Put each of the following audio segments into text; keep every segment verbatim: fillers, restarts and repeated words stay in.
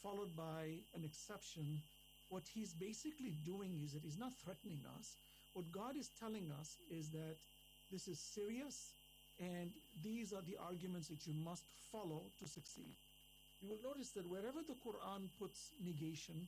followed by an exception, what he's basically doing is that he's not threatening us. What God is telling us is that this is serious, and these are the arguments that you must follow to succeed. You will notice that wherever the Quran puts negation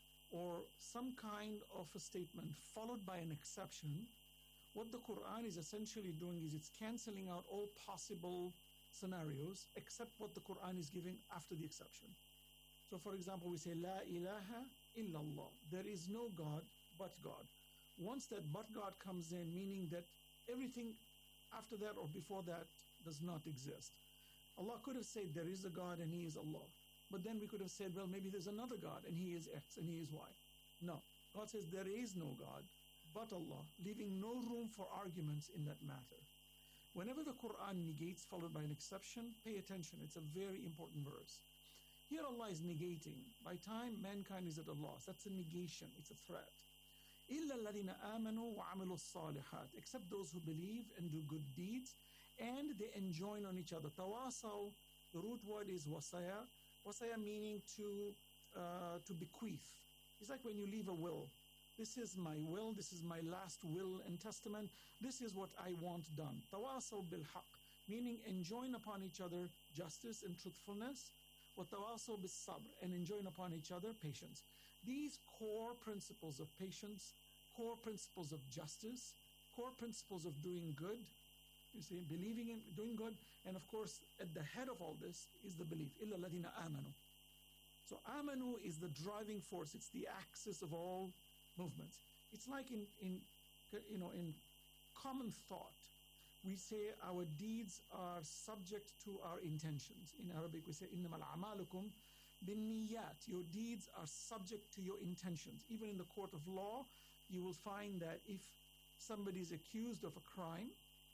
or some kind of a statement followed by an exception, what the Quran is essentially doing is it's canceling out all possible scenarios except what the Quran is giving after the exception. So for example, we say, La ilaha illallah. There is no God but God. Once that but God comes in, meaning that everything after that or before that does not exist. Allah could have said there is a God and He is Allah. But then we could have said, well, maybe there's another God and He is X and He is Y. No. God says there is no God but Allah, leaving no room for arguments in that matter. Whenever the Quran negates followed by an exception, pay attention. It's a very important verse. Here Allah is negating. By time, mankind is at a loss. That's a negation. It's a threat. إِلَّا الَّذِينَ آمَنُوا وَعَمِلُوا الصَّالِحَاتِ, except those who believe and do good deeds, and they enjoin on each other. Tawasaw, the root word is wasaya. Wasaya meaning to, uh, to bequeath. It's like when you leave a will. This is my will, this is my last will and testament, this is what I want done. Tawasaw bil-haq, meaning enjoin upon each other justice and truthfulness. وَتَوَاصَوْا بِالصَّبْرِ, and enjoin upon each other patience. These core principles of patience, core principles of justice, core principles of doing good, you see, believing in doing good, and of course at the head of all this is the belief, إِلَّا الَّذِينَ آمَنُوا. So amanu is the driving force, it's the axis of all movements. It's like in, in you know, in common thought, we say our deeds are subject to our intentions. In Arabic, we say, إِنَّمَا الْأَعْمَالُكُمْ بِالنِّيَّاتِ. Your deeds are subject to your intentions. Even in the court of law, you will find that if somebody is accused of a crime,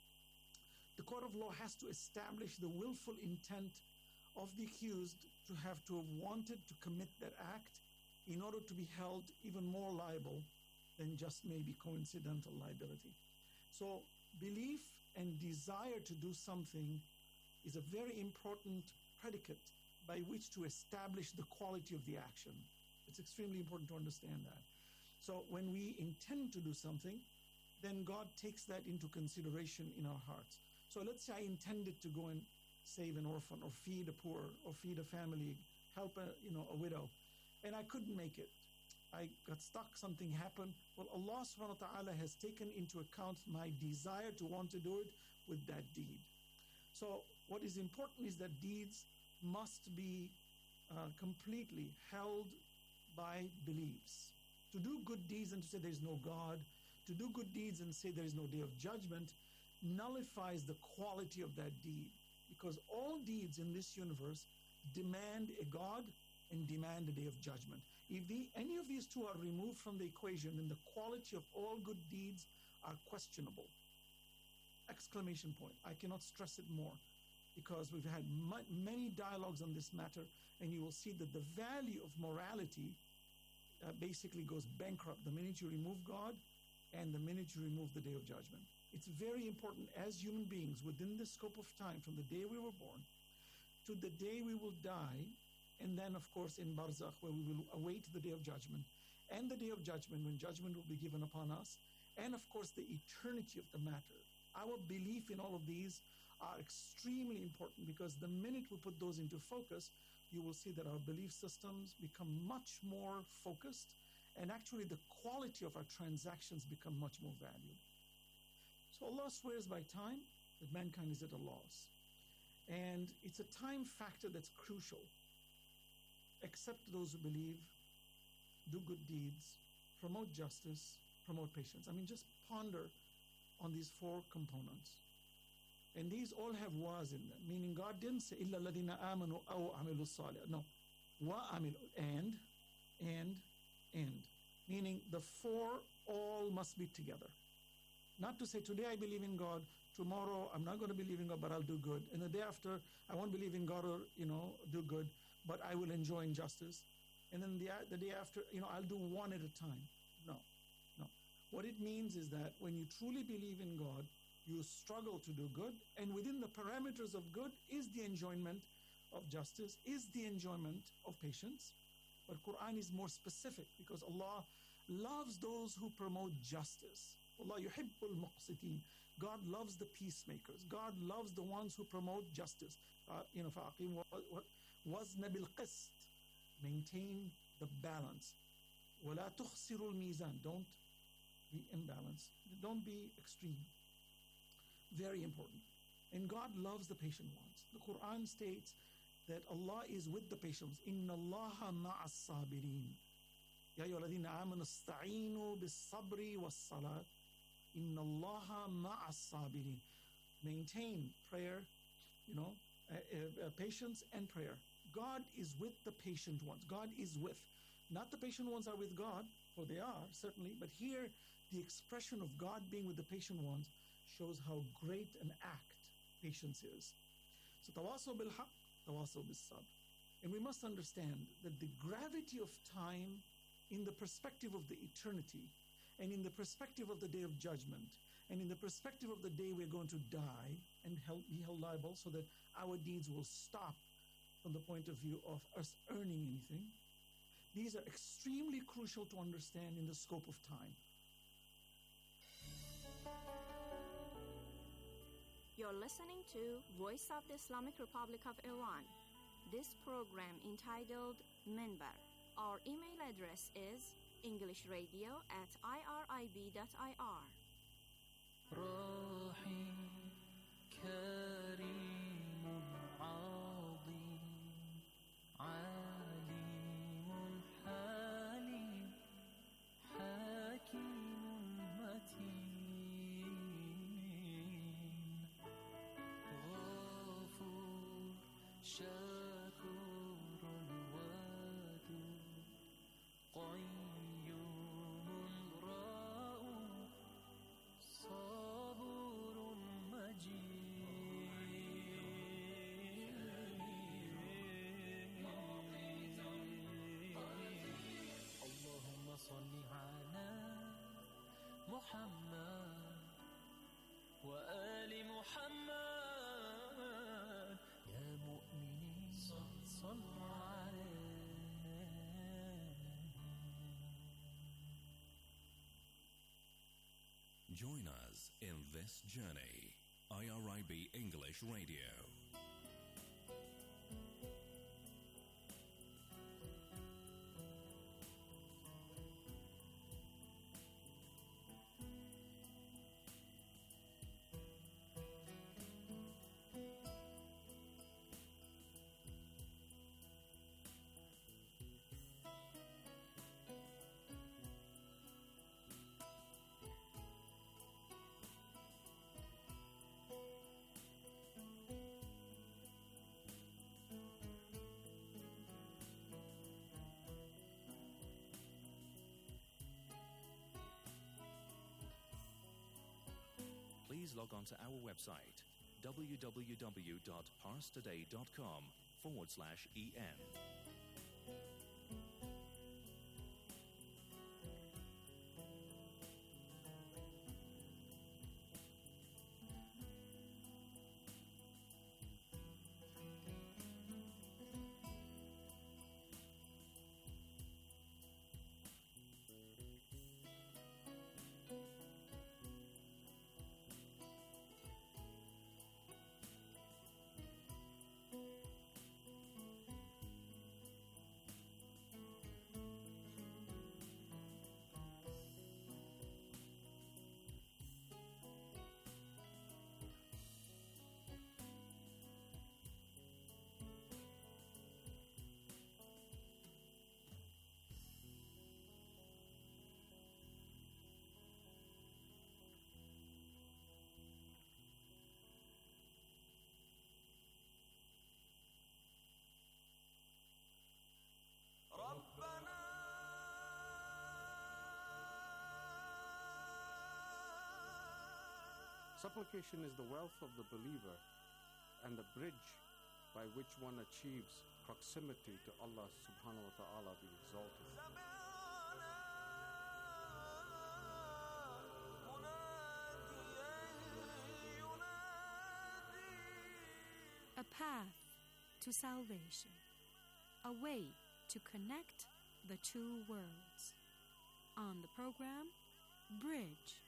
the court of law has to establish the willful intent of the accused to have to have wanted to commit that act in order to be held even more liable than just maybe coincidental liability. So belief and desire to do something is a very important predicate by which to establish the quality of the action. It's extremely important to understand that. So when we intend to do something, then God takes that into consideration in our hearts. So let's say I intended to go and save an orphan or feed a poor or feed a family, help a, you know, a widow, and I couldn't make it. I got stuck, something happened. Well, Allah subhanahu wa ta'ala has taken into account my desire to want to do it with that deed. So what is important is that deeds must be uh, completely held by beliefs. To do good deeds and to say there is no God, to do good deeds and say there is no day of judgment, nullifies the quality of that deed. Because all deeds in this universe demand a God and demand a day of judgment. If the, any of these two are removed from the equation, then the quality of all good deeds are questionable. Exclamation point. I cannot stress it more, because we've had m- many dialogues on this matter, and you will see that the value of morality uh, basically goes bankrupt the minute you remove God and the minute you remove the day of judgment. It's very important as human beings within the scope of time from the day we were born to the day we will die, and then of course in Barzakh where we will await the day of judgment, and the day of judgment when judgment will be given upon us, and of course the eternity of the matter. Our belief in all of these are extremely important, because the minute we put those into focus, you will see that our belief systems become much more focused, and actually the quality of our transactions become much more valuable. So Allah swears by time that mankind is at a loss. And it's a time factor that's crucial. Accept those who believe, do good deeds, promote justice, promote patience. I mean, just ponder on these four components. And these all have was in them, meaning God didn't say, إِلَّا الَّذِينَ آمَنُوا أَوْ عَمِلُوا الصَّالِحَاتِ. No. وَعَمِلُوا, and, and, and. Meaning the four all must be together. Not to say, today I believe in God, tomorrow I'm not going to believe in God, but I'll do good. And the day after, I won't believe in God or, you know, do good, but I will enjoy injustice. And then the, the day after, you know, I'll do one at a time. No, no. What it means is that when you truly believe in God, you struggle to do good, and within the parameters of good is the enjoyment of justice, is the enjoyment of patience, But Quran is more specific because Allah loves those who promote justice. Allah yuhibbul muqsitin. God loves the peacemakers. God loves the ones who promote justice. Uh, you know, فَأَقِيمُ وَزْنَ بِالْقِسْطِ. Maintain the balance. وَلَا تُخْسِرُوا الْمِيزَانِ. Don't be imbalanced. Don't be extreme. Very important. And God loves the patient ones. The Quran states that Allah is with the patient ones. إِنَّ اللَّهَ مَعَ الصَّابِرِينَ. يَا أَيُّهَا الَّذِينَ آمَنُوا اسْتَعِينُوا بِالصَّبْرِ وَالصَّلَاةِ إِنَّ اللَّهَ مَعَ الصَّابِرِينَ. Maintain prayer, you know, uh, uh, uh, patience and prayer. God is with the patient ones. God is with. Not the patient ones are with God, for they are, certainly, but here the expression of God being with the patient ones shows how great an act patience is. So tawasaw bil haqq, tawasaw bis sabr. And we must understand that the gravity of time in the perspective of the eternity and in the perspective of the day of judgment and in the perspective of the day we're going to die and held, be held liable so that our deeds will stop from the point of view of us earning anything. These are extremely crucial to understand in the scope of time. You're listening to Voice of the Islamic Republic of Iran. This program entitled Minbar. Our email address is englishradio at irib dot i r. محمد وآل محمد يا مؤمنين صلوا عليه. Join us in this journey. I R I B English Radio. Please log on to our website, www.parstoday.com forward slash en. Supplication is the wealth of the believer and the bridge by which one achieves proximity to Allah subhanahu wa ta'ala be exalted. A path to salvation, a way to connect the two worlds. On the program, Bridge.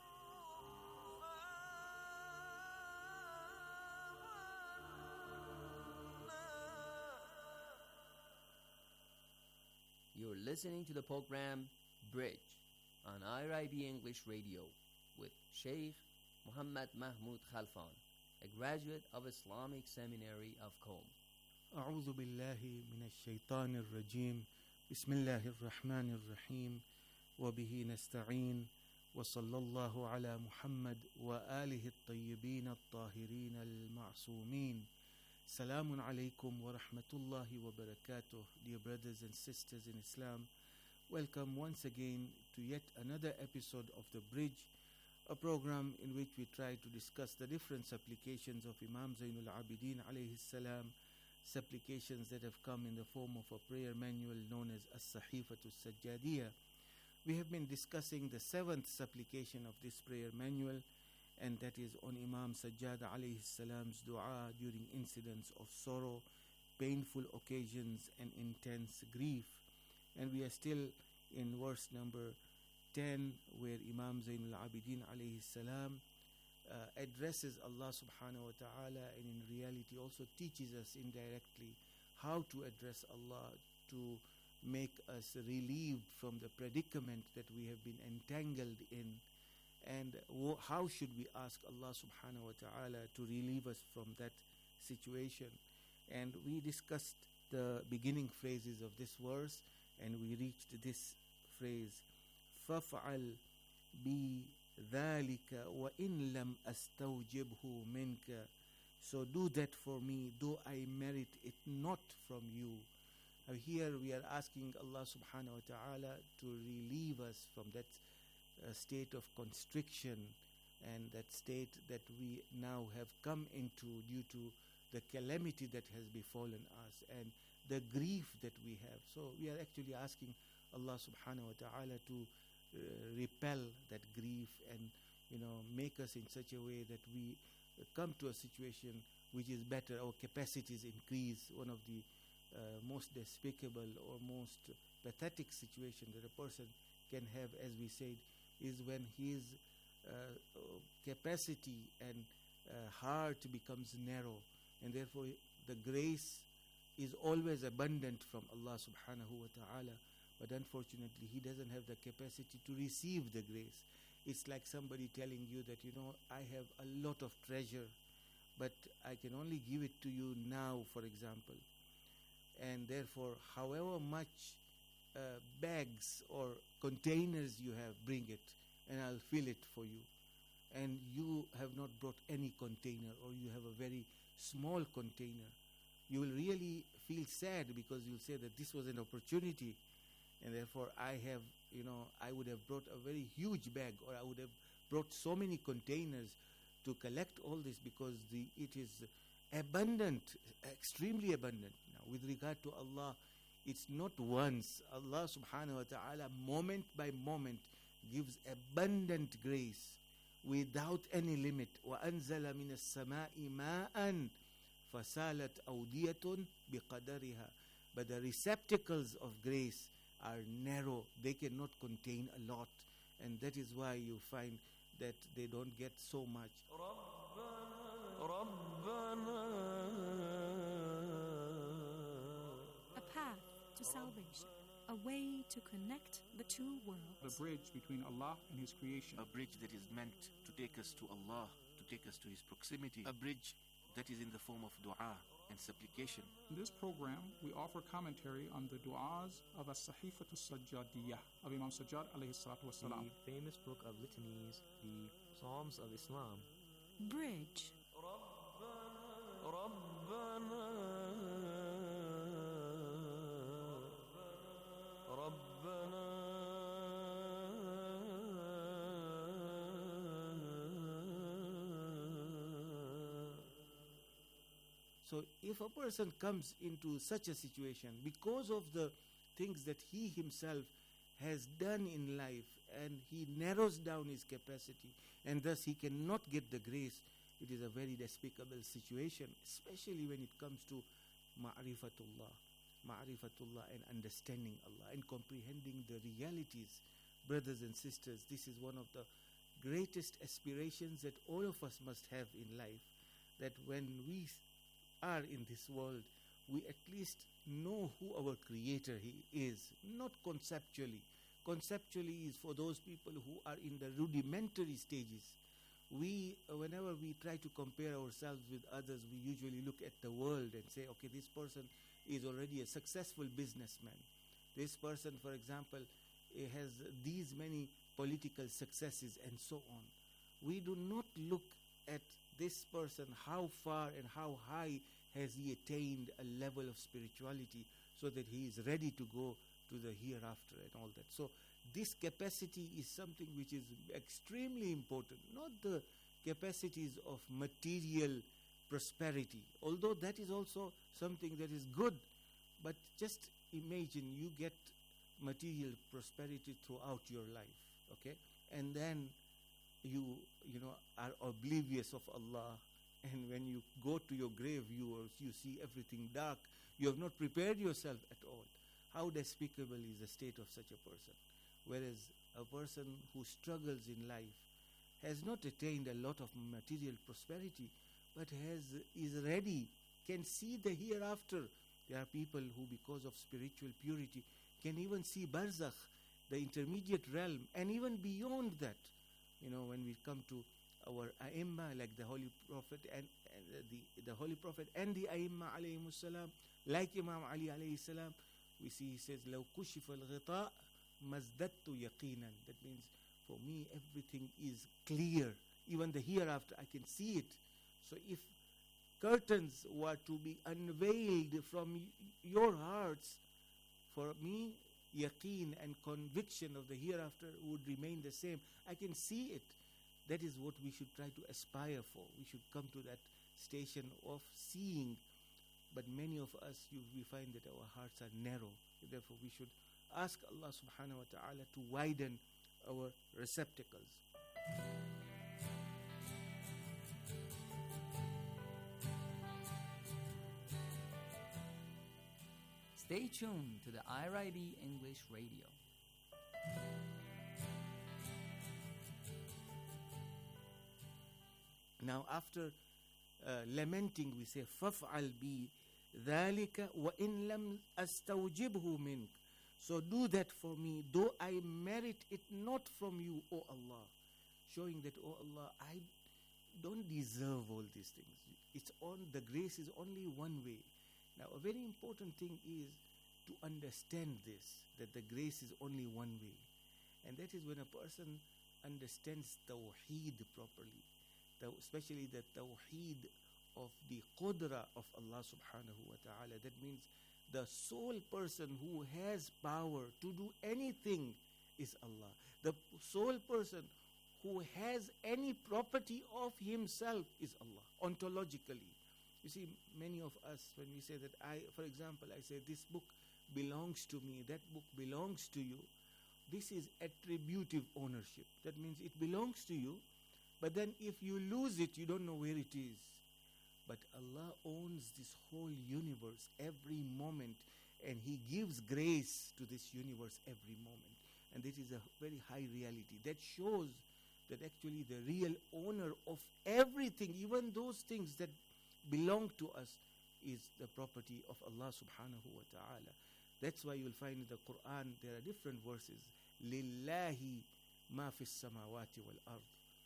You're listening to the program Bridge on I R I B English Radio with Sheikh Muhammad Mahmoud Khalfan, a graduate of Islamic Seminary of Qom. أعوذ بالله من الشيطان الرجيم بسم الله الرحمن الرحيم وبه نستعين وصلى الله على محمد وآله الطيبين الطاهرين المعصومين. Salamun alaykum wa rahmatullahi wa barakatuh, dear brothers and sisters in Islam. Welcome once again to yet another episode of The Bridge, a program in which we try to discuss the different supplications of Imam Zainul Abidin alayhi salam, supplications that have come in the form of a prayer manual known as As-Sahifatu Sajjadiyah. We have been discussing the seventh supplication of this prayer manual, and that is on Imam Sajjad alayhi salam's dua during incidents of sorrow, painful occasions, and intense grief. And we are still in verse number ten, where Imam Zainul Abidin alayhi salam uh, addresses Allah subhanahu wa ta'ala, and in reality also teaches us indirectly how to address Allah to make us relieved from the predicament that we have been entangled in. And w- how should we ask Allah subhanahu wa ta'ala to relieve us from that situation? And we discussed the beginning phrases of this verse, and we reached this phrase, فَفْعَلْ بِي ذَلِكَ وَإِن لَمْ أَسْتَوْجِبْهُ مِنْكَ. So do that for me, though I merit it not from you. Now here we are asking Allah subhanahu wa ta'ala to relieve us from that a state of constriction and that state that we now have come into due to the calamity that has befallen us and the grief that we have. So we are actually asking Allah subhanahu wa ta'ala to uh, repel that grief and, you know, make us in such a way that we uh, come to a situation which is better, our capacities increase. One of the uh, most despicable or most pathetic situation that a person can have, as we said, is when his uh, capacity and uh, heart becomes narrow, and therefore the grace is always abundant from Allah subhanahu wa ta'ala, but unfortunately he doesn't have the capacity to receive the grace. It's like somebody telling you that, you know, I have a lot of treasure, but I can only give it to you now, for example, and therefore however much Uh, bags or containers you have, bring it and I'll fill it for you. And you have not brought any container, or you have a very small container. You will really feel sad, because you'll say that this was an opportunity, and therefore I have, you know, I would have brought a very huge bag, or I would have brought so many containers to collect all this, because the it is abundant, extremely abundant. Now with regard to Allah, it's not once. Allah subhanahu wa ta'ala moment by moment gives abundant grace without any limit. وَأَنزَلَ مِنَ السَّمَاءِ مَاءً فَسَالَتْ أَوْدِيَةٌ بِقَدَرِهَا. But the receptacles of grace are narrow. They cannot contain a lot. And that is why you find that they don't get so much. A path to salvation, a way to connect the two worlds. The bridge between Allah and His creation. A bridge that is meant to take us to Allah, to take us to His proximity. A bridge that is in the form of dua and supplication. In this program, we offer commentary on the du'as of As-Sahifatu Sajjadiyah of Imam Sajjad alayhi salatu wasalam. The famous book of litanies, the Psalms of Islam. Bridge. So if a person comes into such a situation because of the things that he himself has done in life, and he narrows down his capacity, and thus he cannot get the grace, it is a very despicable situation, especially when it comes to ma'rifatullah. ma'rifatullah, and understanding Allah and comprehending the realities. Brothers and sisters, this is one of the greatest aspirations that all of us must have in life, that when we are in this world, we at least know who our Creator He is, not conceptually. Conceptually is for those people who are in the rudimentary stages. We, uh, whenever we try to compare ourselves with others, we usually look at the world and say, okay, this person is already a successful businessman. This person, for example, eh, has these many political successes and so on. We do not look at this person, how far and how high has he attained a level of spirituality so that he is ready to go to the hereafter and all that. So this capacity is something which is extremely important, not the capacities of material prosperity, although that is also something that is good. But just imagine you get material prosperity throughout your life, okay? And then you, you know, are oblivious of Allah, and when you go to your grave, you, are, you see everything dark. You have not prepared yourself at all. How despicable is the state of such a person? Whereas a person who struggles in life has not attained a lot of material prosperity, but has is ready, can see the hereafter. There are people who, because of spiritual purity, can even see barzakh, the intermediate realm, and even beyond that. You know, when we come to our Aimma, like the Holy Prophet and, and the, the Holy Prophet and the Aimma alayhimus salam, like Imam Ali alayhi salam, we see he says, لَوْ كُشِفَ الْغِطَاء مَزْدَدْتُ يَقِينًا. That means, for me, everything is clear. Even the hereafter, I can see it. So if curtains were to be unveiled from y- your hearts, for me, yaqeen and conviction of the hereafter would remain the same. I can see it. That is what we should try to aspire for. We should come to that station of seeing. But many of us, you, we find that our hearts are narrow. Therefore, we should ask Allah subhanahu wa ta'ala to widen our receptacles. Stay tuned to the I R I B English Radio. Now, after uh, lamenting, we say, فَافْعَلْ بِي ذَلِكَ وَإِن لَمْ أَسْتَوْجِبْهُ مِنْكَ. So do that for me, though I merit it not from you, O Allah. Showing that, O Allah, I don't deserve all these things. It's on, the grace is only one way. Now, a very important thing is to understand this, that the grace is only one way. And that is when a person understands Tawheed properly, the, especially the Tawheed of the Qudra of Allah subhanahu wa ta'ala. That means the sole person who has power to do anything is Allah. The sole person who has any property of himself is Allah, ontologically. You see, many of us, when we say that I, for example, I say this book belongs to me, that book belongs to you, this is attributive ownership. That means it belongs to you, but then if you lose it, you don't know where it is. But Allah owns this whole universe every moment, and He gives grace to this universe every moment. And this is a very high reality. That shows that actually the real owner of everything, even those things that belong to us, is the property of Allah subhanahu wa ta'ala. That's why you'll find in the Quran there are different verses. Lillahi ma fis samawati wal ard,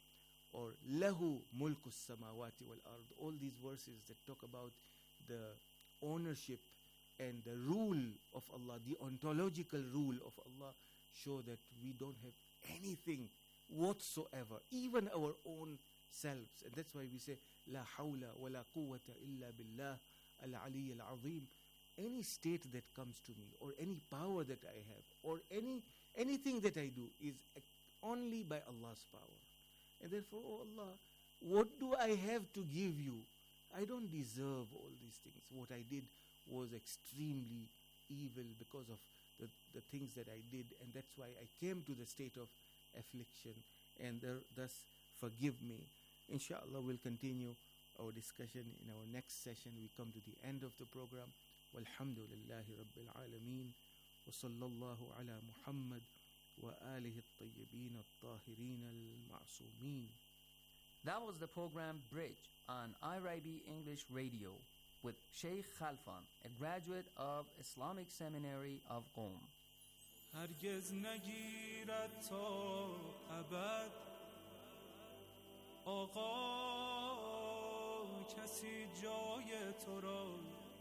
or lahu mulku samawati wal ard. All these verses that talk about the ownership and the rule of Allah, the ontological rule of Allah, show that we don't have anything whatsoever, even our own selves. And that's why we say, La hawla wa la quwwata illa billah al-ali al-azim. Any state that comes to me, or any power that I have, or any anything that I do is only by Allah's power. And therefore, oh Allah, what do I have to give you? I don't deserve all these things. What I did was extremely evil because of the, the things that I did, and that's why I came to the state of affliction, and there, thus forgive me. Inshallah, we'll continue our discussion in our next session. We come to the end of the program. والحمد لله رب العالمين وصلى الله على محمد وآله الطيبين الطاهرين المعصومين. That was the program Bridge on I R I B English Radio with Sheikh Khalfan, a graduate of Islamic Seminary of Qom. هرگز نگیرد تا ابد آقا کسی جای تو را،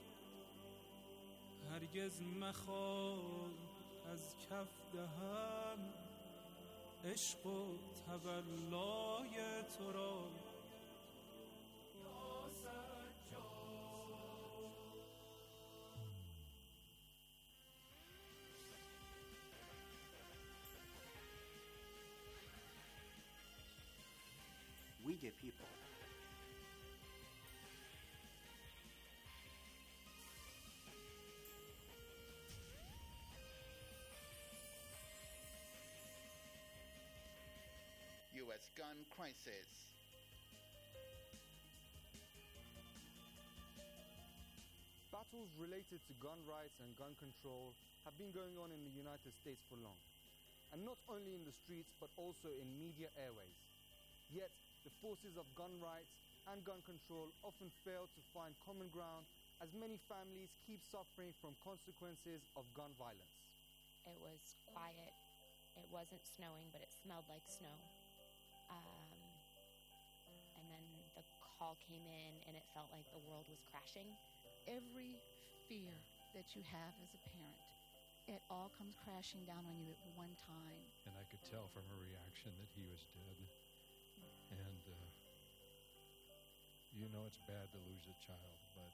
هرگز مخواد از کف دهم عشق و تولای تو را. We the people. U S gun crisis. Battles related to gun rights and gun control have been going on in the United States for long, and not only in the streets but also in media airways. Yet, the forces of gun rights and gun control often fail to find common ground as many families keep suffering from consequences of gun violence. It was quiet. It wasn't snowing, but it smelled like snow. Um, and then the call came in and it felt like the world was crashing. Every fear that you have as a parent, it all comes crashing down on you at one time. And I could tell from her reaction that he was dead. And, uh, you know it's bad to lose a child, but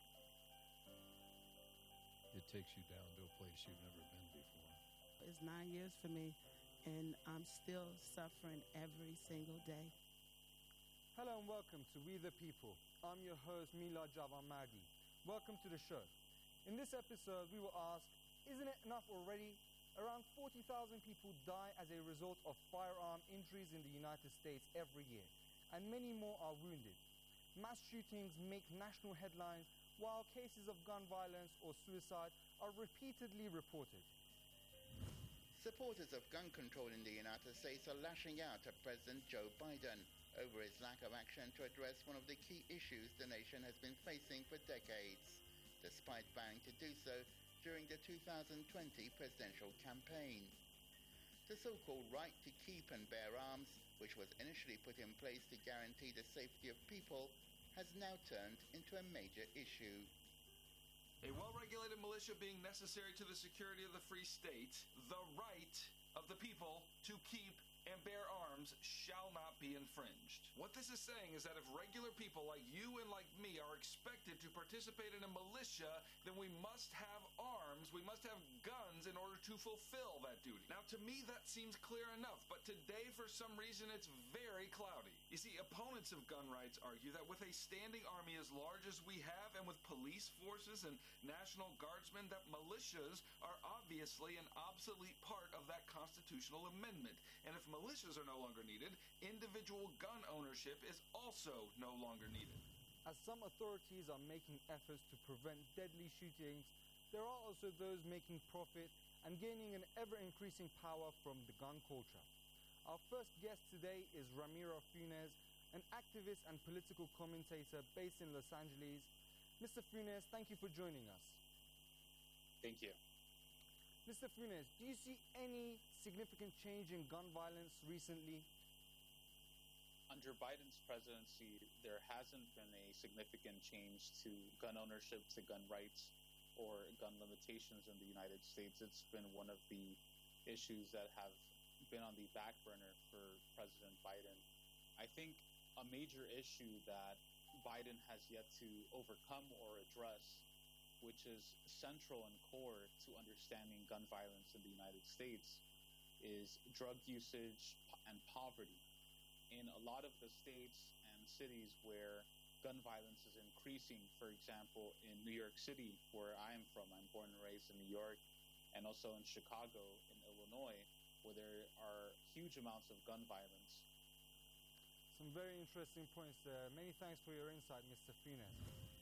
it takes you down to a place you've never been before. It's nine years for me, and I'm still suffering every single day. Hello and welcome to We the People. I'm your host, Milad Javan Magdi. Welcome to the show. In this episode, we will ask, isn't it enough already? Around forty thousand people die as a result of firearm injuries in the United States every year, and many more are wounded. Mass shootings make national headlines, while cases of gun violence or suicide are repeatedly reported. Supporters of gun control in the United States are lashing out at President Joe Biden over his lack of action to address one of the key issues the nation has been facing for decades, despite vowing to do so during the two thousand twenty presidential campaign. The so-called right to keep and bear arms, which was initially put in place to guarantee the safety of people, has now turned into a major issue. A well-regulated militia being necessary to the security of the free state, the right of the people to keep and bear arms shall not be infringed. What this is saying is that if regular people like you and like me are expected to participate in a militia, then we must have arms, we must have guns in order to fulfill that duty. Now, to me, that seems clear enough, but today, for some reason, it's very cloudy. You see, opponents of gun rights argue that with a standing army as large as we have, and with police forces and National Guardsmen, that militias are obviously an obsolete part of that constitutional amendment. And if militias are no longer needed, individual gun ownership is also no longer needed. As some authorities are making efforts to prevent deadly shootings, there are also those making profit and gaining an ever-increasing power from the gun culture. Our first guest today is Ramiro Funes, an activist and political commentator based in Los Angeles. Mister Funes, thank you for joining us. Thank you. Mister Funes, do you see any significant change in gun violence recently? Under Biden's presidency, there hasn't been a significant change to gun ownership, to gun rights, or gun limitations in the United States. It's been one of the issues that have been on the back burner for President Biden. I think a major issue that Biden has yet to overcome or address, which is central and core to understanding gun violence in the United States, is drug usage and poverty. In a lot of the states and cities where gun violence is increasing, for example, in New York City, where I am from, I'm born and raised in New York, and also in Chicago, in Illinois, where there are huge amounts of gun violence. Some very interesting points there. Many thanks for your insight, Mister Funes.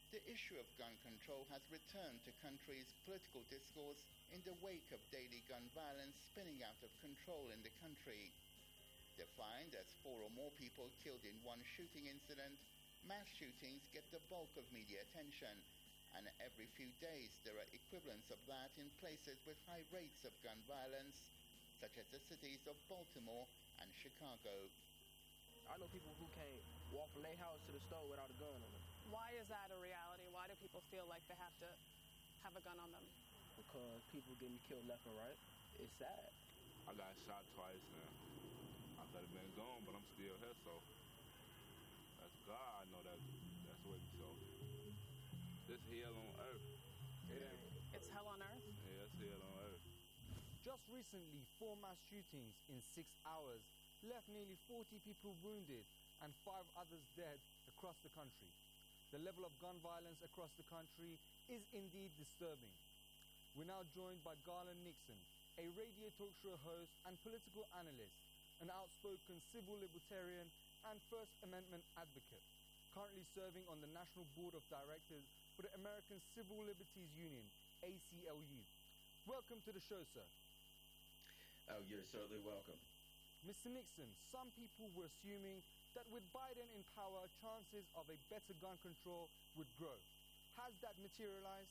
The issue of gun control has returned to country's political discourse in the wake of daily gun violence spinning out of control in the country. Defined as four or more people killed in one shooting incident, mass shootings get the bulk of media attention, and every few days there are equivalents of that in places with high rates of gun violence, such as the cities of Baltimore and Chicago. I know people who can't walk from their house to the store without a gun on them. Why is that a reality? Why do people feel like they have to have a gun on them? Because people getting killed left and right. It's sad. I got shot twice now. I could have been gone, but I'm still here, so that's God. I know that that's with me, so this hell on earth. It ain't. It's hell on earth? Yeah, it's hell on earth. Just recently, four mass shootings in six hours left nearly forty people wounded and five others dead across the country. The level of gun violence across the country is indeed disturbing. We're now joined by Garland Nixon, a radio talk show host and political analyst, an outspoken civil libertarian and First Amendment advocate, currently serving on the National Board of Directors for the American Civil Liberties Union, A C L U. Welcome to the show, sir. Oh, you're certainly welcome. Mister Nixon, some people were assuming that with Biden in power, chances of a better gun control would grow. Has that materialized?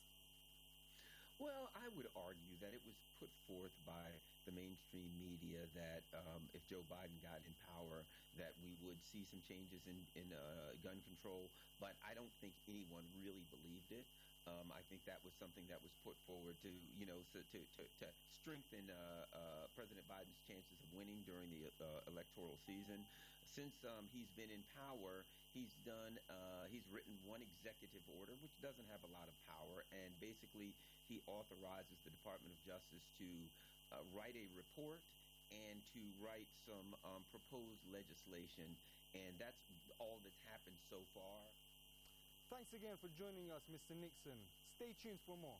Well, I would argue that it was put forth by the mainstream media that um, if Joe Biden got in power, that we would see some changes in, in uh, gun control, but I don't think anyone really believed it. Um, I think that was something that was put forward to, you know, so to, to, to strengthen uh, uh, President Biden's chances of winning during the uh, electoral season. Since um, he's been in power, he's done, uh, he's written one executive order, which doesn't have a lot of power, and basically he authorizes the Department of Justice to uh, write a report and to write some um, proposed legislation, and that's all that's happened so far. Thanks again for joining us, Mister Nixon. Stay tuned for more.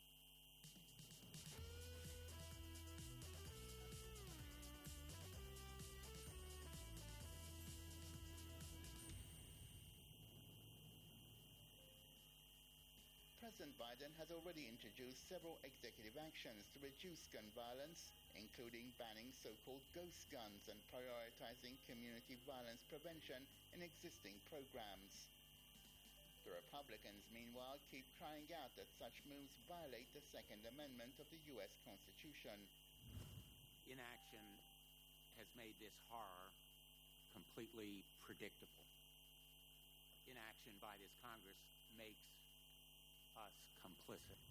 President Biden has already introduced several executive actions to reduce gun violence, including banning so-called ghost guns and prioritizing community violence prevention in existing programs. The Republicans, meanwhile, keep crying out that such moves violate the Second Amendment of the U S Constitution. Inaction has made this horror completely predictable. Inaction by this Congress makes us complicit.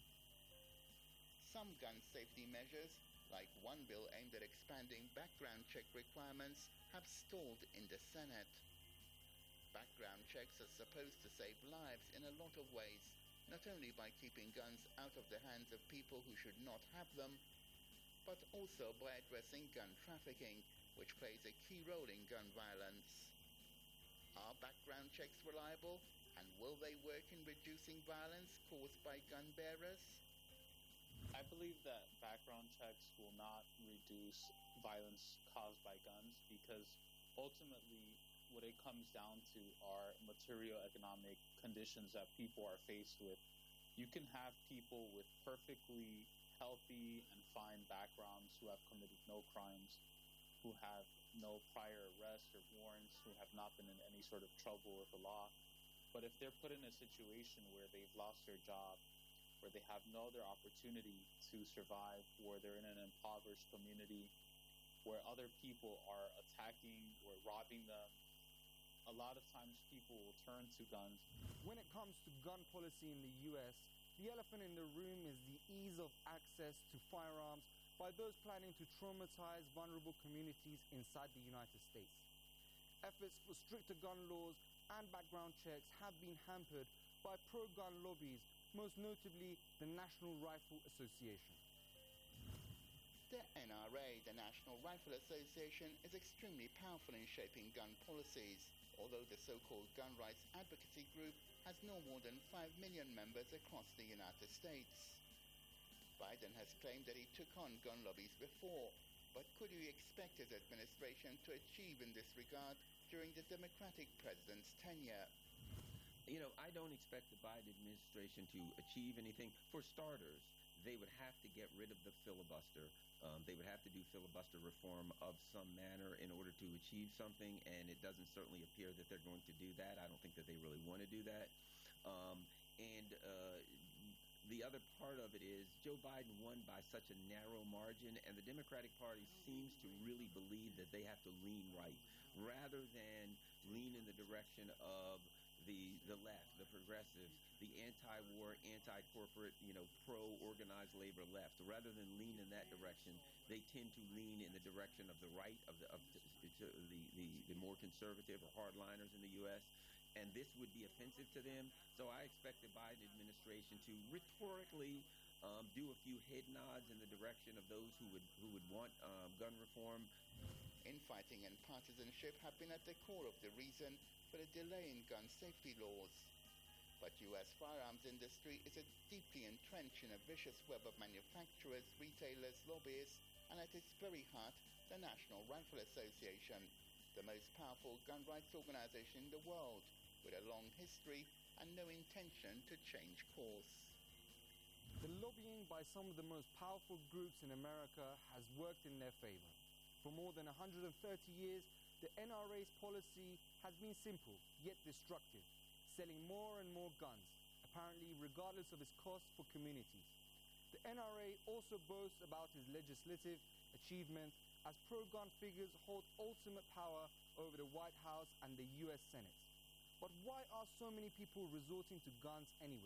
Some gun safety measures, like one bill aimed at expanding background check requirements, have stalled in the Senate. Background checks are supposed to save lives in a lot of ways, not only by keeping guns out of the hands of people who should not have them, but also by addressing gun trafficking, which plays a key role in gun violence. Are background checks reliable, and will they work in reducing violence caused by gun bearers? I believe that background checks will not reduce violence caused by guns, because ultimately what it comes down to are material economic conditions that people are faced with. You can have people with perfectly healthy and fine backgrounds who have committed no crimes, who have no prior arrests or warrants, who have not been in any sort of trouble with the law. But if they're put in a situation where they've lost their job, where they have no other opportunity to survive, where they're in an impoverished community, where other people are attacking or robbing them, a lot of times people will turn to guns. When it comes to gun policy in the U S, the elephant in the room is the ease of access to firearms by those planning to traumatize vulnerable communities inside the United States. Efforts for stricter gun laws and background checks have been hampered by pro-gun lobbies, most notably the National Rifle Association. The N R A, the National Rifle Association, is extremely powerful in shaping gun policies, although the so-called gun rights advocacy group has no more than five million members across the United States. Biden has claimed that he took on gun lobbies before, but could you expect his administration to achieve in this regard during the Democratic president's tenure? You know, I don't expect the Biden administration to achieve anything. For starters, they would have to get rid of the filibuster. Um, they would have to do filibuster reform of some manner in order to achieve something, and it doesn't certainly appear that they're going to do that. I don't think that they really want to do that. Um, and uh, the other part of it is Joe Biden won by such a narrow margin, and the Democratic Party seems to really believe that they have to lean right rather than lean in the direction of the the left, the progressives, the anti-war, anti-corporate, you know, pro-organized labor left. Rather than lean in that direction, they tend to lean in the direction of the right, of the of the, the, the, the more conservative or hardliners in the U S, and this would be offensive to them. So I expect the Biden administration to rhetorically um, do a few head nods in the direction of those who would who would want um, gun reform. Infighting and partisanship have been at the core of the reason for the delay in gun safety laws. But U S firearms industry is a deeply entrenched in a vicious web of manufacturers, retailers, lobbyists, and at its very heart, the National Rifle Association, the most powerful gun rights organization in the world, with a long history and no intention to change course. The lobbying by some of the most powerful groups in America has worked in their favor. For more than one hundred thirty years, the N R A's policy has been simple, yet destructive, selling more and more guns, apparently regardless of its cost for communities. The N R A also boasts about its legislative achievements, as pro-gun figures hold ultimate power over the White House and the U S Senate. But why are so many people resorting to guns anyway?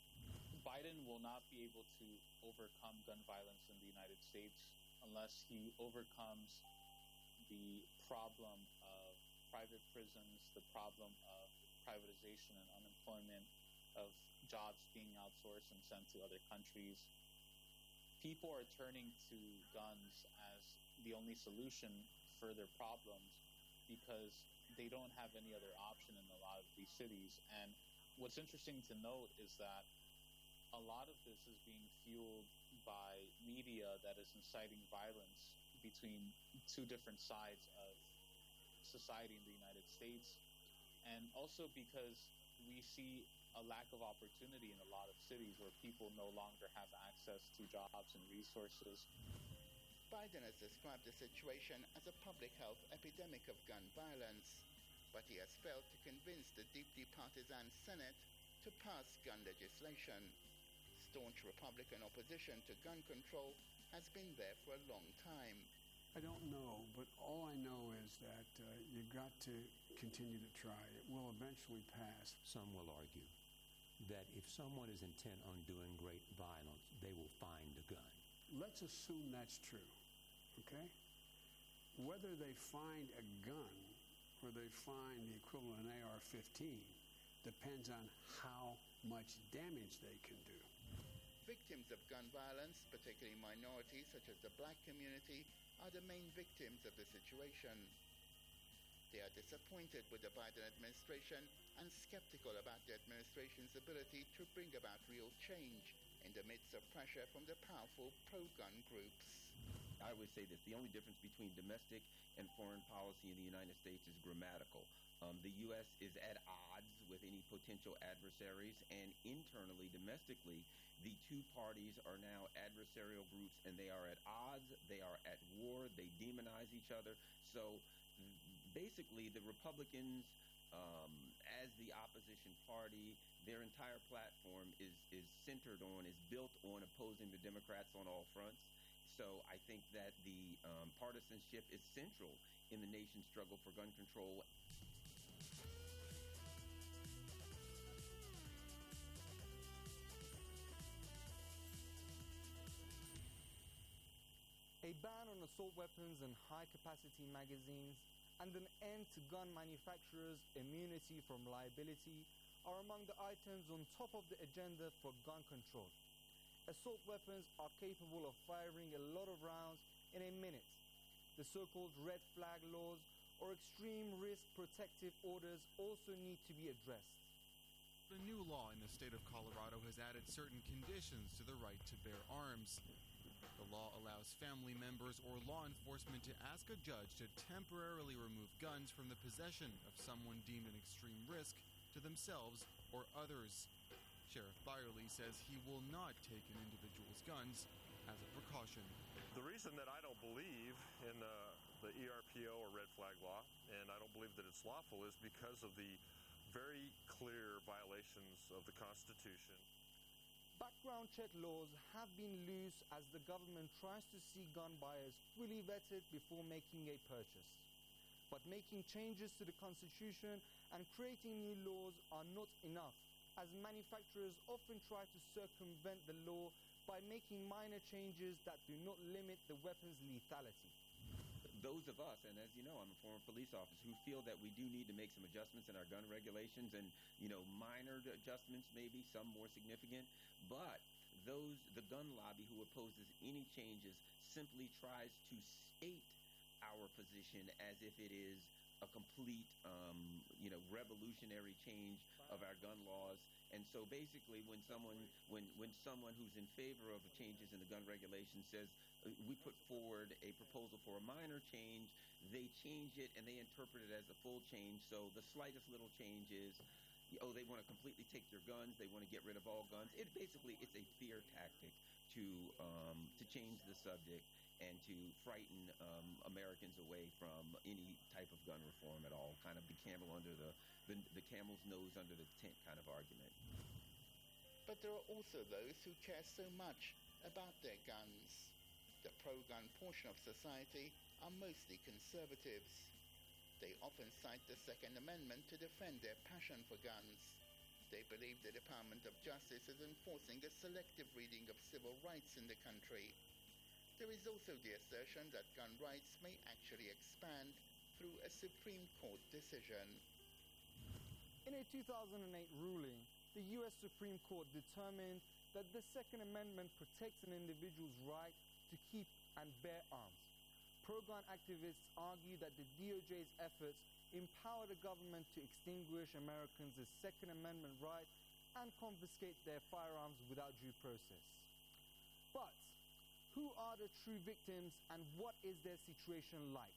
Biden will not be able to overcome gun violence in the United States unless he overcomes the problem of private prisons, the problem of privatization and unemployment, of jobs being outsourced and sent to other countries. People are turning to guns as the only solution for their problems because they don't have any other option in a lot of these cities. And what's interesting to note is that a lot of this is being fueled by media that is inciting violence between two different sides of society in the United States, and also because we see a lack of opportunity in a lot of cities where people no longer have access to jobs and resources. Biden has described the situation as a public health epidemic of gun violence, but he has failed to convince the deeply partisan Senate to pass gun legislation. Staunch Republican opposition to gun control has been there for a long time. I don't know, but all I know is that uh, you've got to continue to try. It will eventually pass. Some will argue that if someone is intent on doing great violence, they will find a gun. Let's assume that's true, okay? Whether they find a gun or they find the equivalent of an A R fifteen depends on how much damage they can do. Victims of gun violence, particularly minorities such as the black community, are the main victims of the situation. They are disappointed with the Biden administration and skeptical about the administration's ability to bring about real change in the midst of pressure from the powerful pro-gun groups. I would say that the only difference between domestic and foreign policy in the United States is grammatical. Um, the U S is at odds with any potential adversaries, and internally, domestically, the two parties are now adversarial groups, and they are at odds, they are at war, they demonize each other. So basically, the Republicans, um, as the opposition party, their entire platform is, is centered on, is built on opposing the Democrats on all fronts. So I think that the um, partisanship is central in the nation's struggle for gun control. A ban on assault weapons and high-capacity magazines and an end to gun manufacturers' immunity from liability are among the items on top of the agenda for gun control. Assault weapons are capable of firing a lot of rounds in a minute. The so-called red flag laws or extreme risk protective orders also need to be addressed. The new law in the state of Colorado has added certain conditions to the right to bear arms. The law allows family members or law enforcement to ask a judge to temporarily remove guns from the possession of someone deemed an extreme risk to themselves or others. Sheriff Byerly says he will not take an individual's guns as a precaution. The reason that I don't believe in uh, the E R P O or red flag law, and I don't believe that it's lawful, is because of the very clear violations of the Constitution. Background check laws have been loose as the government tries to see gun buyers fully vetted before making a purchase. But making changes to the Constitution and creating new laws are not enough, as manufacturers often try to circumvent the law by making minor changes that do not limit the weapon's lethality. Those of us, and as you know, I'm a former police officer, who feel that we do need to make some adjustments in our gun regulations, and, you know, minor adjustments maybe, some more significant, but those, the gun lobby who opposes any changes simply tries to state our position as if it is a complete, um, you know, revolutionary change of our gun laws. And so basically when someone, when, when someone who's in favor of changes in the gun regulations says, uh, we put forward a proposal for a minor change, they change it and they interpret it as a full change. So the slightest little change is, oh, they want to completely take your guns, they want to get rid of all guns. It basically, it's a fear tactic to, um, to change the subject and to frighten um, Americans away from any type of gun reform at all, kind of the camel under the, the, the camel's nose under the tent kind of argument. But there are also those who care so much about their guns. The pro-gun portion of society are mostly conservatives. They often cite the Second Amendment to defend their passion for guns. They believe the Department of Justice is enforcing a selective reading of civil rights in the country. There is also the assertion that gun rights may actually expand through a Supreme Court decision. In a two thousand eight ruling, the U S Supreme Court determined that the Second Amendment protects an individual's right to keep and bear arms. Pro-gun activists argue that the D O J's efforts empower the government to extinguish Americans' Second Amendment right and confiscate their firearms without due process. But who are the true victims and what is their situation like?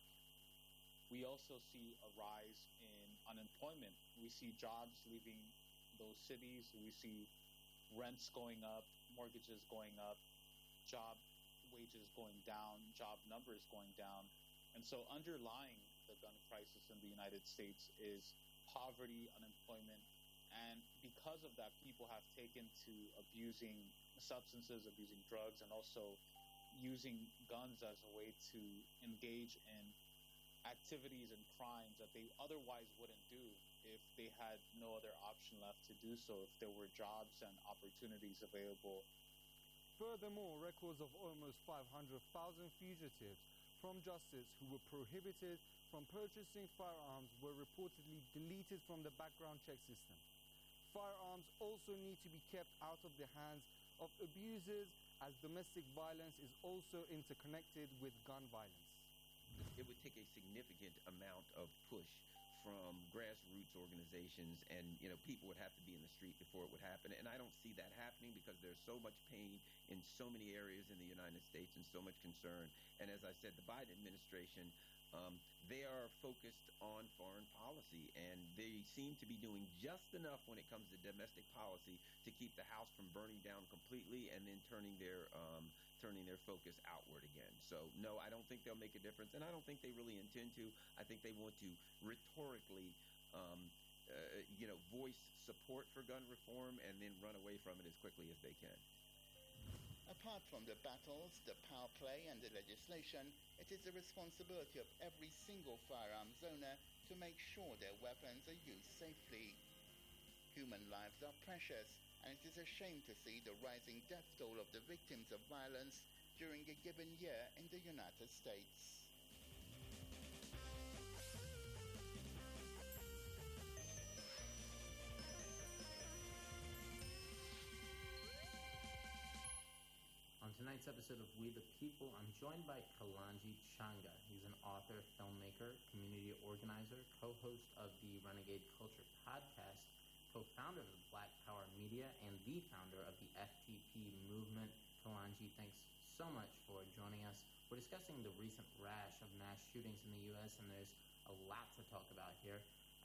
We also see a rise in unemployment. We see jobs leaving those cities. We see rents going up, mortgages going up, job wages going down, job numbers going down. And so underlying the gun crisis in the United States is poverty, unemployment, and because of that, people have taken to abusing substances, abusing drugs, and also using guns as a way to engage in activities and crimes that they otherwise wouldn't do if they had no other option left to do so, if there were jobs and opportunities available. Furthermore, records of almost five hundred thousand fugitives from justice who were prohibited from purchasing firearms were reportedly deleted from the background check system. Firearms also need to be kept out of the hands of abusers, as domestic violence is also interconnected with gun violence. It would take a significant amount of push from grassroots organizations, and, you know, people would have to be in the street before it would happen. And I don't see that happening because there's so much pain in so many areas in the United States and so much concern. And as I said, the Biden administration, um, they are focused on foreign policy, and they seem to be doing just enough when it comes to domestic policy to keep the house from burning down completely and then turning their um, turning their focus outward again. So no, I don't think they'll make a difference, and I don't think they really intend to. I think they want to rhetorically um, uh, you know, voice support for gun reform and then run away from it as quickly as they can. Apart from the battles, the power play and the legislation, it is the responsibility of every single firearms owner to make sure their weapons are used safely. Human lives are precious, and it is a shame to see the rising death toll of the victims of violence during a given year in the United States. On tonight's episode of We the People, I'm joined by Kalanji Changa. He's an author, filmmaker, community organizer, co-host of the Renegade Culture podcast, co-founder of the Black Power Media, and the founder of the F T P movement. Kalanji, thanks so much for joining us. We're discussing the recent rash of mass shootings in the U S, and there's a lot to talk about here.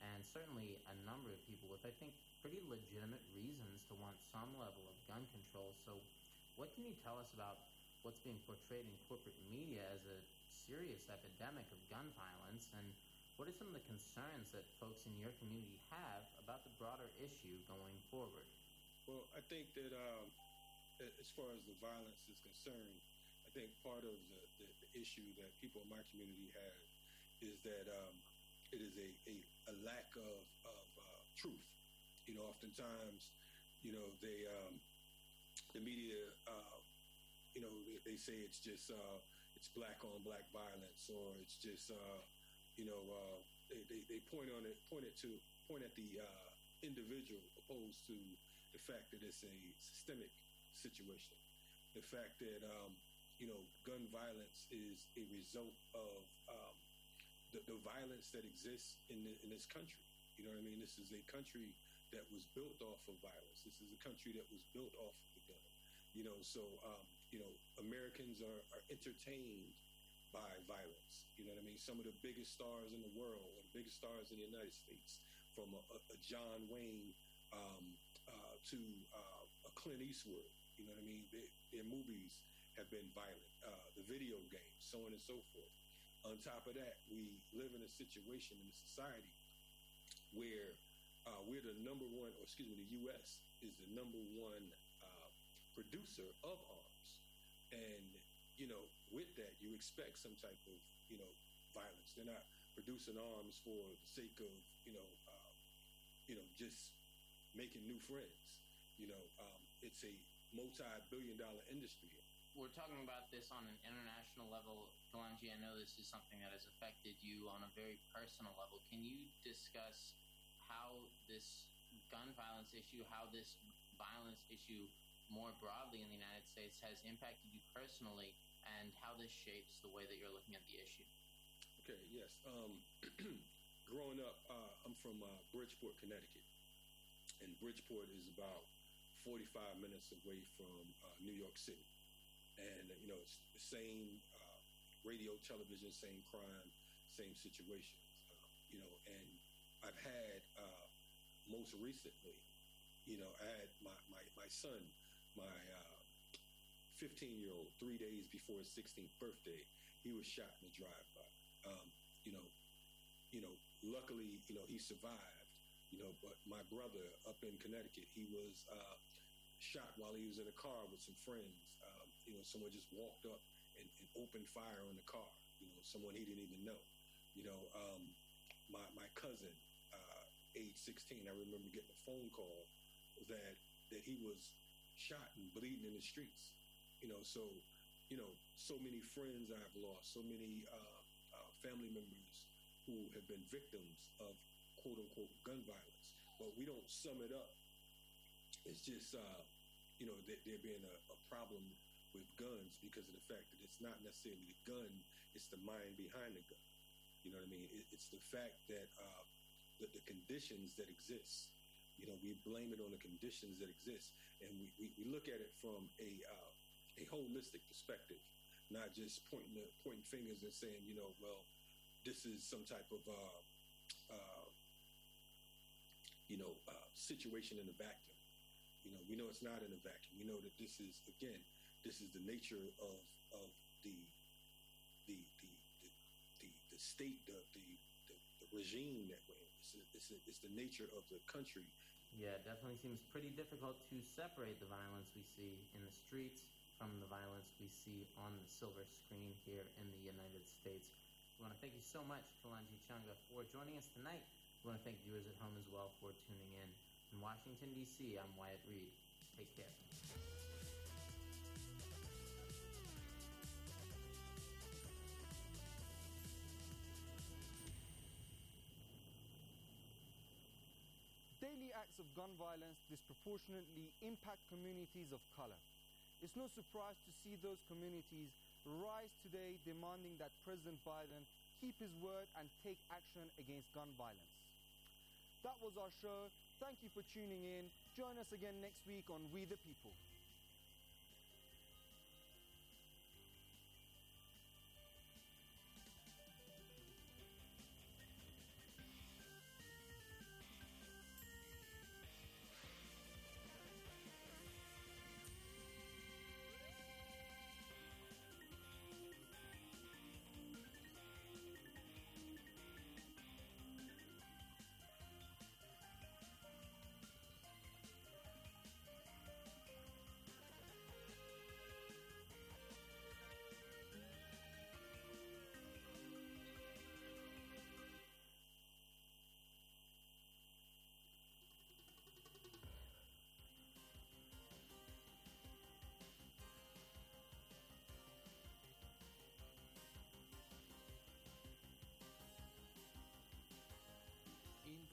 and certainly a number of people with, I think, pretty legitimate reasons to want some level of gun control. So what can you tell us about what's being portrayed in corporate media as a serious epidemic of gun violence, and what are some of the concerns that folks in your community have about the broader issue going forward? Well, I think that um, as far as the violence is concerned, I think part of the, the, the issue that people in my community have is that um, it is a, a, a lack of, of uh, truth. You know, oftentimes, you know, they um, the media, uh, you know, they, they say it's just uh, it's black on black violence, or it's just uh, you know uh, they, they, they point on it, point it to point at the uh, individual, opposed to the fact that it's a systemic situation. The fact that um, you know gun violence is a result of um, the, the violence that exists in the, in this country. You know what I mean? This is a country that was built off of violence. This is a country that was built off of the gun. You know, so um, you know, Americans are, are entertained by violence. You know what I mean? Some of the biggest stars in the world, or the biggest stars in the United States, from a, a John Wayne um, uh, to uh, a Clint Eastwood. You know what I mean? They, their movies have been violent. Uh, the video games, so on and so forth. On top of that, we live in a situation in a society where uh, we're the number one, or excuse me, the U S is the number one uh, producer of arms. And, you know, with that, you expect some type of, you know, violence. They're not producing arms for the sake of, you know, uh, you know, just making new friends. You know, um, it's a multi-billion dollar industry. We're talking about this on an international level. Kalanji, I know this is something that has affected you on a very personal level. Can you discuss how this gun violence issue, how this violence issue more broadly in the United States has impacted you personally, and how this shapes the way that you're looking at the issue? Okay, yes. Um, growing up, uh, I'm from uh, Bridgeport, Connecticut. And Bridgeport is about forty-five minutes away from uh, New York City. And, you know, it's the same uh, radio, television, same crime, same situations. Uh, you know, and I've had, uh, most recently, you know, I had my, my, my son, my uh, fifteen-year-old, three days before his sixteenth birthday, he was shot in a drive-by. Um, you know, you know, luckily, you know, he survived, you know, but my brother up in Connecticut, he was uh, shot while he was in a car with some friends. Um, you know, someone just walked up and, and opened fire on the car, you know, someone he didn't even know. You know, um, my, my cousin, uh, age sixteen, I remember getting a phone call that, that he was shot and bleeding in the streets. You know, so, you know, so many friends I've lost, so many uh, uh, family members who have been victims of quote unquote gun violence. But we don't sum it up. It's just, uh, you know, there, there being a, a problem with guns because of the fact that it's not necessarily the gun, it's the mind behind the gun. You know what I mean? It, it's the fact that uh, the, the conditions that exist, you know, we blame it on the conditions that exist. And we, we, we look at it from a uh, a holistic perspective, not just pointing the, pointing fingers and saying, you know, well, this is some type of, uh, uh, you know, uh, situation in a vacuum. You know, we know it's not in a vacuum. We know that this is, again, this is the nature of of the the the the, the, the state, the, the the the regime that we're in. It's, a, it's, a, it's the nature of the country. Yeah, it definitely seems pretty difficult to separate the violence we see in the streets from the violence we see on the silver screen here in the United States. We want to thank you so much, Kalanji Changa, for joining us tonight. We want to thank viewers at home as well for tuning in. In Washington, D C, I'm Wyatt Reed. Take care. Daily acts of gun violence disproportionately impact communities of color. It's no surprise to see those communities rise today demanding that President Biden keep his word and take action against gun violence. That was our show. Thank you for tuning in. Join us again next week on We the People.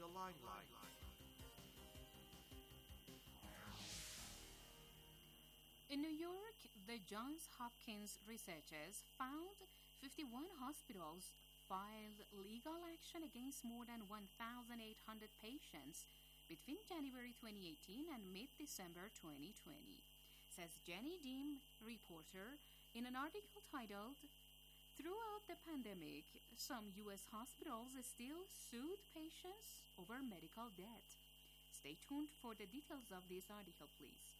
limelight. In New York, the Johns Hopkins researchers found fifty-one hospitals filed legal action against more than one thousand eight hundred patients between January twenty eighteen and mid-December twenty twenty, says Jenny Deem, reporter, in an article titled, "Throughout the pandemic, some U S hospitals still sued patients over medical debt." Stay tuned for the details of this article, please.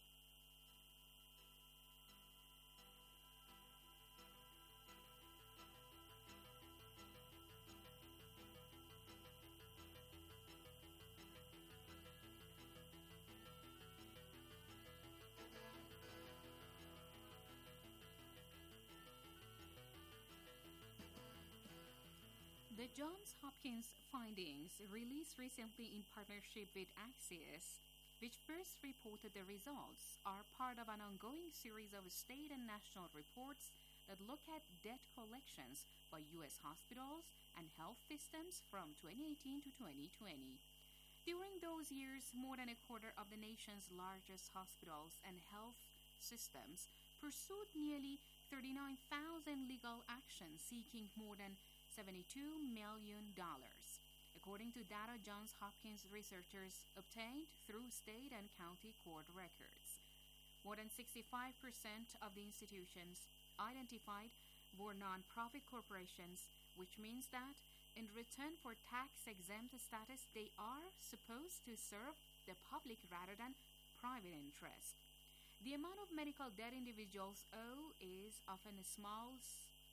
The Johns Hopkins findings, released recently in partnership with Axios, which first reported the results, are part of an ongoing series of state and national reports that look at debt collections by U S hospitals and health systems from twenty eighteen to twenty twenty. During those years, more than a quarter of the nation's largest hospitals and health systems pursued nearly thirty-nine thousand legal actions seeking more than seventy-two million dollars, according to data Johns Hopkins researchers obtained through state and county court records. More than sixty-five percent of the institutions identified were nonprofit corporations, which means that in return for tax-exempt status, they are supposed to serve the public rather than private interest. The amount of medical debt individuals owe is often a small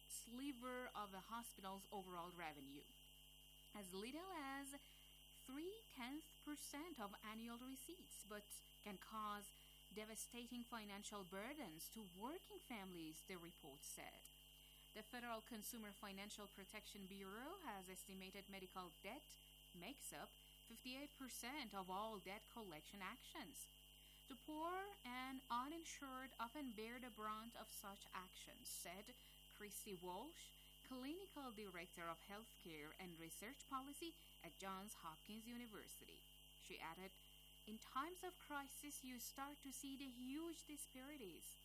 sliver of a hospital's overall revenue, as little as three-tenths percent of annual receipts, but can cause devastating financial burdens to working families, the report said. The Federal Consumer Financial Protection Bureau has estimated medical debt makes up fifty-eight percent of all debt collection actions. The poor and uninsured often bear the brunt of such actions, said Christy Walsh, Clinical Director of Healthcare and Research Policy at Johns Hopkins University. She added, "In times of crisis, you start to see the huge disparities."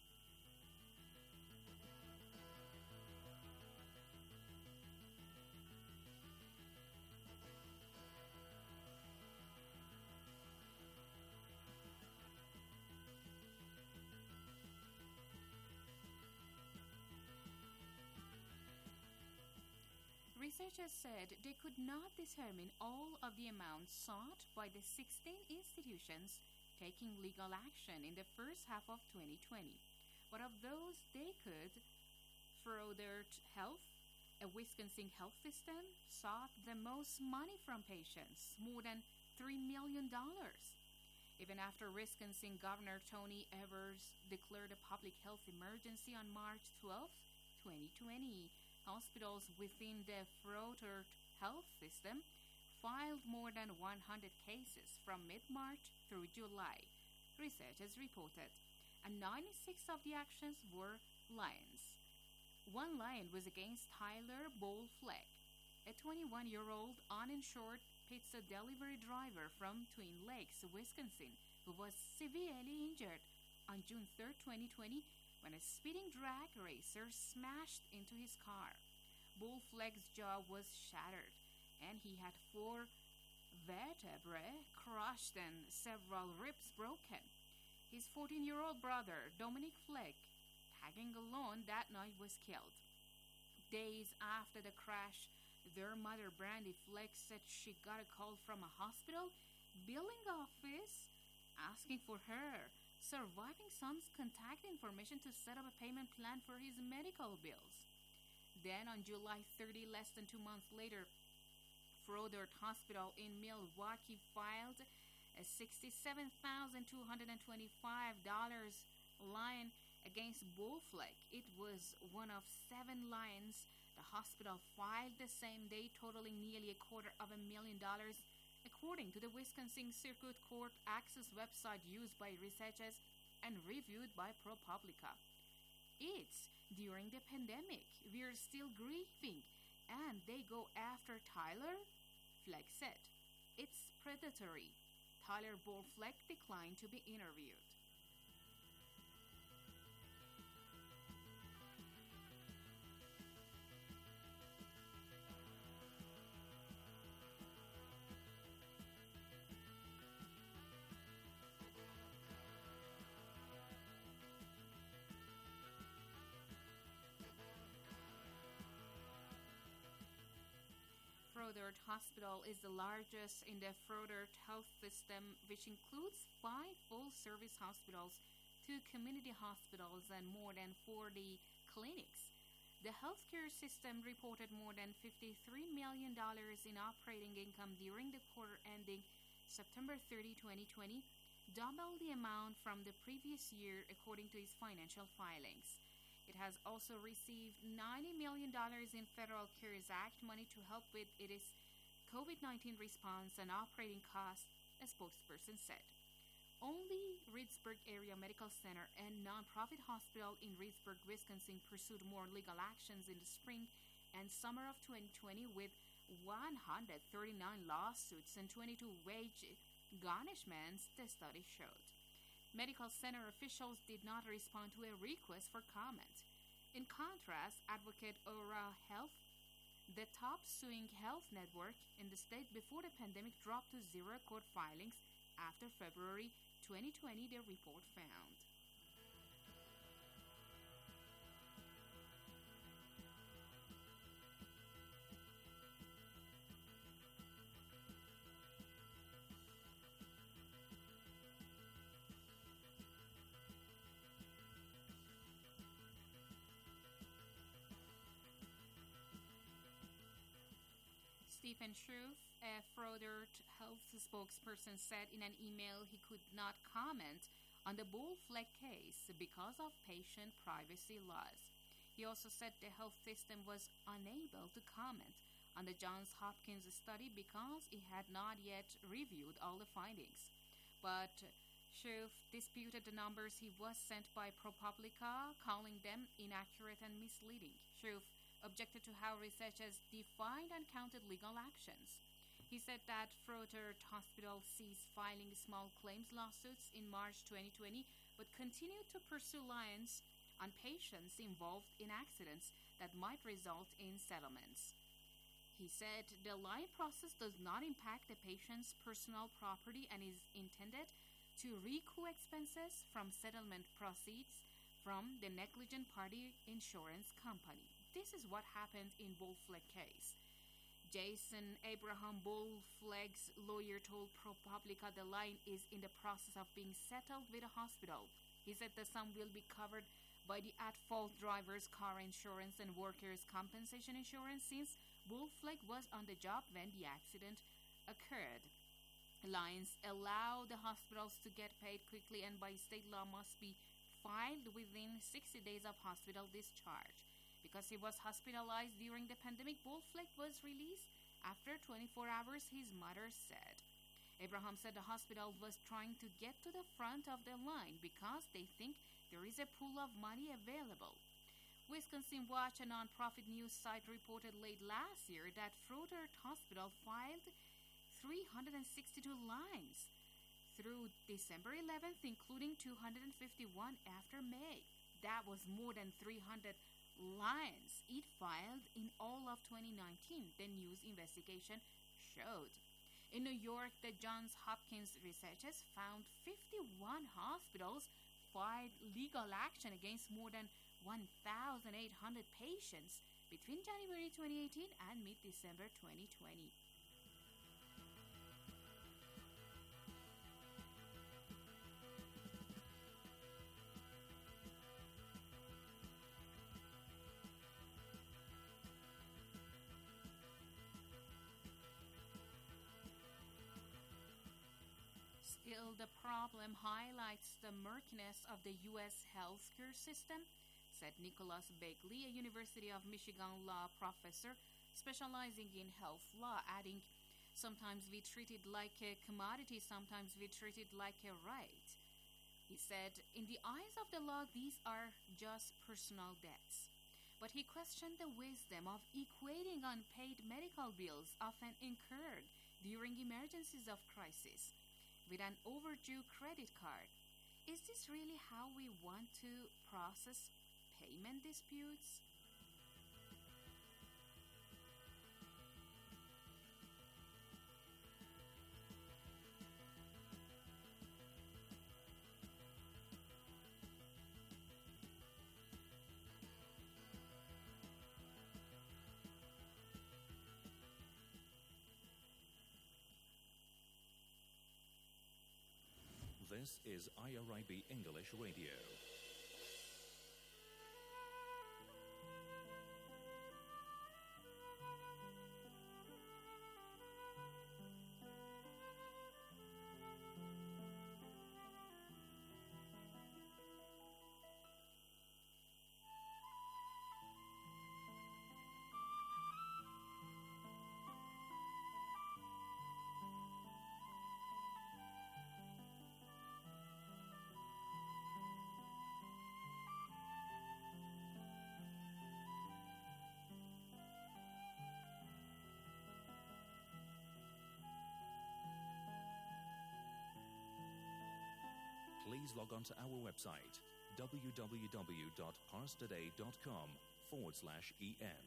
Researchers said they could not determine all of the amounts sought by the sixteen institutions taking legal action in the first half of twenty twenty. But of those they could, Froedtert Health, a Wisconsin health system, sought the most money from patients, more than three million dollars. Even after Wisconsin Governor Tony Evers declared a public health emergency on March twelfth, twenty twenty, hospitals within the Froedtert Health System filed more than one hundred cases from mid-March through July, researchers reported, and ninety-six of the actions were liens. One lien was against Tyler Bullfleck, a twenty-one-year-old uninsured pizza delivery driver from Twin Lakes, Wisconsin, who was severely injured on June third, twenty twenty, when a speeding drag racer smashed into his car. Bullfleck's jaw was shattered, and he had four vertebrae crushed and several ribs broken. His fourteen-year-old brother, Dominic Fleck, tagging along that night, was killed. Days after the crash, their mother, Brandy Fleck, said she got a call from a hospital billing office asking for her surviving son's contact information to set up a payment plan for his medical bills. Then on July thirtieth, less than two months later, Froedtert Hospital in Milwaukee filed a sixty-seven thousand two hundred twenty-five dollars lien against Bullfleck. It was one of seven liens the hospital filed the same day, totaling nearly a quarter of a million dollars, according to the Wisconsin Circuit Court Access website used by researchers and reviewed by ProPublica. It's during the pandemic. We're still grieving, and they go after Tyler, Fleck said. it's predatory. Tyler Bolfleck declined to be interviewed. Froedtert Hospital is the largest in the Froedtert Health System, which includes five full-service hospitals, two community hospitals, and more than forty clinics. The healthcare system reported more than fifty-three million dollars in operating income during the quarter ending September thirtieth, twenty twenty, double the amount from the previous year according to its financial filings. It has also received ninety million dollars in Federal CARES Act money to help with its COVID nineteen response and operating costs, a spokesperson said. Only Reedsburg Area Medical Center and nonprofit hospital in Reedsburg, Wisconsin pursued more legal actions in the spring and summer of twenty twenty with one hundred thirty-nine lawsuits and twenty-two wage garnishments, the study showed. Medical center officials did not respond to a request for comment. In contrast, Advocate Aura Health, the top suing health network in the state before the pandemic, dropped to zero court filings after February twenty twenty, the report found. Stephen Schroef, a Froedtert Health spokesperson, said in an email he could not comment on the Bolfleck case because of patient privacy laws. He also said the health system was unable to comment on the Johns Hopkins study because it had not yet reviewed all the findings. But Schroef disputed the numbers he was sent by ProPublica, calling them inaccurate and misleading. Schroef objected to how researchers defined and counted legal actions. He said that Froedtert Hospital ceased filing small claims lawsuits in March twenty twenty, but continued to pursue liens on patients involved in accidents that might result in settlements. He said the line process does not impact the patient's personal property and is intended to recoup expenses from settlement proceeds from the negligent party insurance company. This is what happened in Bolfleck case. Jason Abraham, Bolfleck's lawyer, told ProPublica the line is in the process of being settled with the hospital. He said the sum will be covered by the at-fault driver's car insurance and workers' compensation insurance since Bolfleck was on the job when the accident occurred. Lines allow the hospitals to get paid quickly and by state law must be filed within sixty days of hospital discharge. Because he was hospitalized during the pandemic, Bolfleck was released after twenty-four hours, his mother said. Abraham said the hospital was trying to get to the front of the line because they think there is a pool of money available. Wisconsin Watch, a nonprofit news site, reported late last year that Froedtert Hospital filed three hundred sixty-two lines through December eleventh, including two hundred fifty-one after May. That was more than three hundred lines it filed in all of twenty nineteen, the news investigation showed. In New York, the Johns Hopkins researchers found fifty-one hospitals filed legal action against more than one thousand eight hundred patients between January twenty eighteen and mid-December twenty twenty. Still, the problem highlights the murkiness of the U S healthcare system, said Nicholas Begley, a University of Michigan law professor specializing in health law, adding, sometimes we treat it like a commodity, sometimes we treat it like a right. He said, in the eyes of the law, these are just personal debts. But he questioned the wisdom of equating unpaid medical bills often incurred during emergencies of crisis with an overdue credit card. Is this really how we want to process payment disputes? This is I R I B English Radio. Please log on to our website, www.parstoday.com forward slash EN.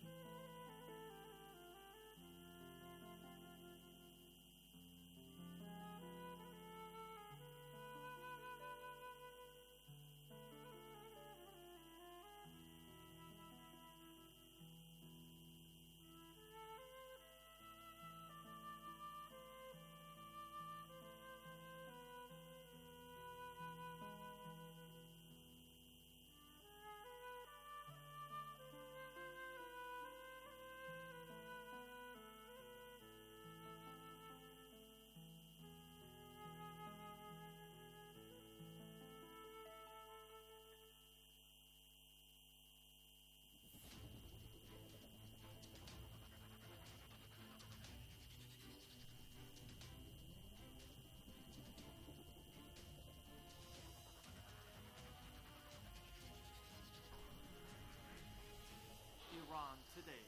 Iran Today.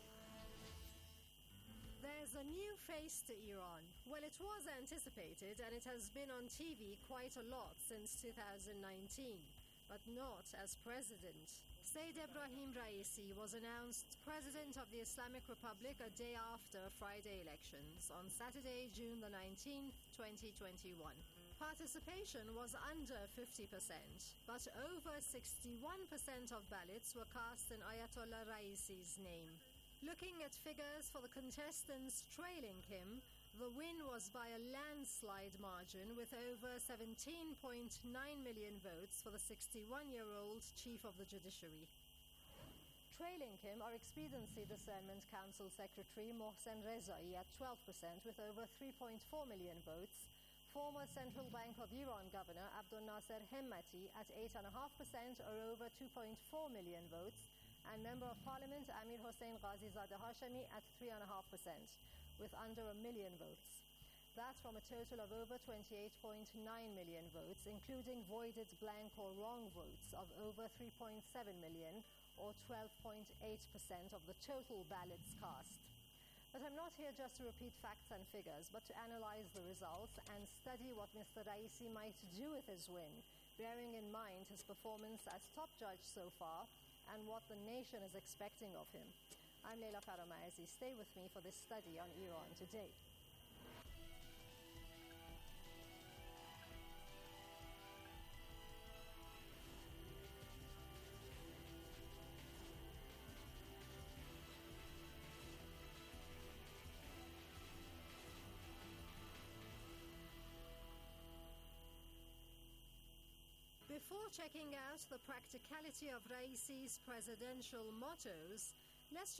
There's a new face to Iran. Well, it was anticipated and it has been on T V quite a lot since two thousand nineteen, but not as president. Said Ebrahim Raisi was announced President of the Islamic Republic a day after Friday elections on Saturday, June the nineteenth, twenty twenty-one. Participation was under fifty percent, but over sixty-one percent of ballots were cast in Ayatollah Raisi's name. Looking at figures for the contestants trailing him, the win was by a landslide margin with over seventeen point nine million votes for the sixty-one-year-old Chief of the Judiciary. Trailing him are Expediency Discernment Council Secretary Mohsen Rezai at twelve percent with over three point four million votes, former Central Bank of Iran Governor Abdul Nasser Hemmati at eight point five percent or over two point four million votes, and Member of Parliament Amir Hossein Ghazizadeh Hashemi at three point five percent, with under a million votes. That's from a total of over twenty-eight point nine million votes, including voided blank or wrong votes of over three point seven million, or twelve point eight percent of the total ballots cast. But I'm not here just to repeat facts and figures, but to analyze the results and study what Mister Raisi might do with his win, bearing in mind his performance as top judge so far and what the nation is expecting of him. I'm Leila Faramazi. Stay with me for this study on Iran Today. Before checking out the practicality of Raisi's presidential mottos, let's